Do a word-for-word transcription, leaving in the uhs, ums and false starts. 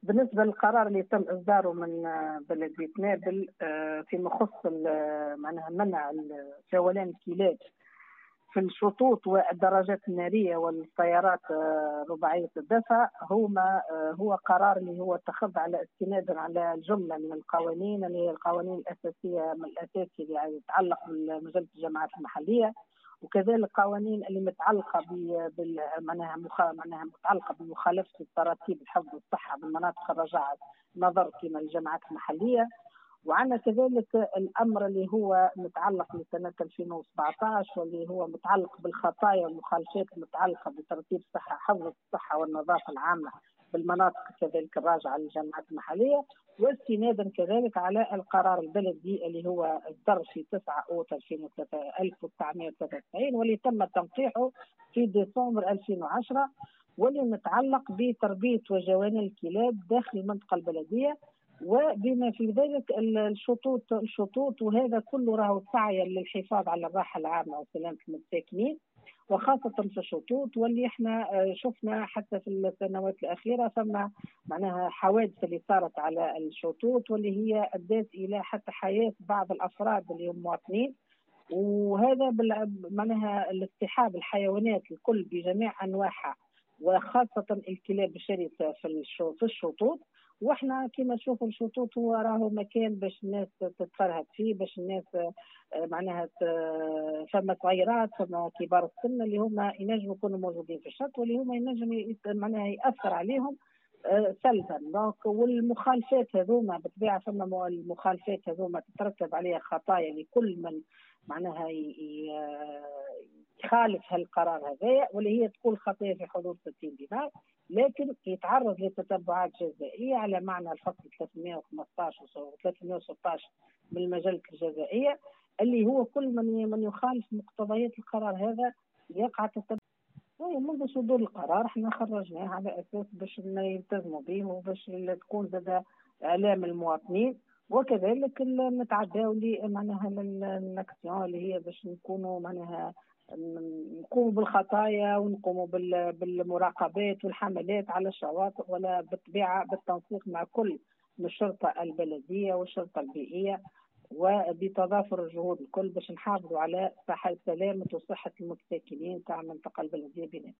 بالنسبة للقرار اللي تم إصداره من بلدية نابل فيما يخص معناها منع جولان الكلاب في الشطوط والدراجات النارية والسيارات رباعية الدفع، هو ما هو قرار اللي هو اتخذ على استنادا على جملة من القوانين اللي هي القوانين الأساسية من الأساسي اللي يتعلق بمجلة الجماعات المحلية، وكذلك قوانين اللي متعلقه بال معناها معناها متعلقه بمخالفه التراتيب الحفظ والصحه بالمناطق الرجاء نظر كما الجماعات المحليه. وعندنا كذلك الامر اللي هو متعلق لسنه ألفين وسبعطاش واللي هو متعلق بالخطايا والمخالفات المتعلقه بترتيب الصحه حفظ الصحه والنظافه العامه بالمناطق كذلك الراجعه للجماعات المحليه، واستنادا كذلك على القرار البلدي اللي هو اصدر في تسعة أوت ألف وتسعمائة وثلاثة وتسعين واللي تم تنقيحه في ديسمبر ألفين وعشرة، واللي متعلق بتربيه وجوان الكلاب داخل المنطقه البلديه وبما في ذلك الشطوط الشطوط وهذا كله راهو سعيا للحفاظ على الراحه العامه وسلامه المساكنين وخاصه في الشطوط، واللي احنا شفنا حتى في السنوات الاخيره ثم معناها حوادث اللي صارت على الشطوط واللي هي ادت الى حتى حياه بعض الافراد اللي هم مواطنين، وهذا معناها الاصطحاب الحيوانات الكل بجميع انواعها وخاصه الكلاب الشرسه في الشطوط. واحنا كما نشوفوا الشطوط هو راهو مكان باش الناس تتفرهد فيه، باش الناس معناها فما صغيرات فما كبار السن اللي هما ينجموا يكونوا موجودين في الشط واللي هما ينجم معناها ياثر عليهم سلبا. دونك والمخالفات هذوما بالطبيعه فما المخالفات هذوما تترتب عليها خطايا لكل من معناها يخالف هالقرار هذايا، واللي هي تكون خطية في حدود ستين دينار، لكن يتعرض لتتبعات جزائية على معنى الفصل ثلاثمائة وخمسطاش و ثلاثمائة وستطاش من المجلة الجزائية، اللي هو كل من من يخالف مقتضيات القرار هذا يقع تتبع. منذ صدور القرار احنا خرجناه على اساس باش يلتزموا به وباش تكون زاد اعلام المواطنين، وكذلك نتعداو لي معناها الاكسيون اللي هي باش نكونوا معناها نقوموا بالخطايا ونقوموا بالمراقبات والحملات على الشواطئ، ولا بالطبيعه بالتنسيق مع كل من الشرطه البلديه والشرطه البيئيه وبتضافر الجهود الكل باش نحافظوا على صحه سلامه وصحه المتساكنين تاع المنطقه البلديه بنات.